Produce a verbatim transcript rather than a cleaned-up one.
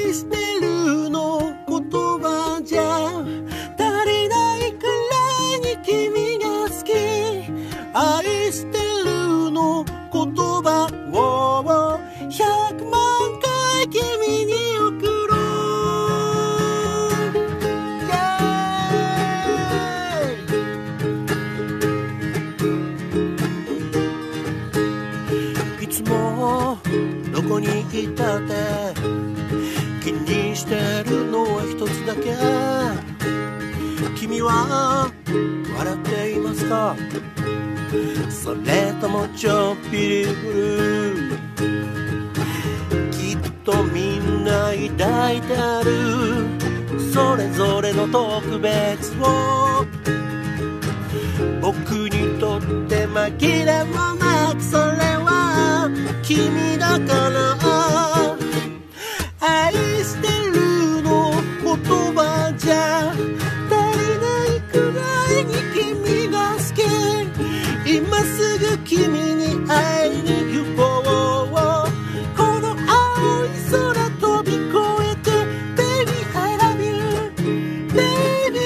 愛してるの言葉じゃ足りないくらいに君が好き。愛してるの言葉をひゃくまんかい君に送ろう。いつもどこにいたって気にしてるのは一つだけ。君は笑っていますか？それともちょっぴりブルー？きっとみんな抱いてあるそれぞれの特別を。僕にとって紛れもなくそれは君だから。愛してるの言葉じゃ足りないくらいに君が好き。今すぐ君に会いに行こう。この青い空飛び越えて Baby I love you Baby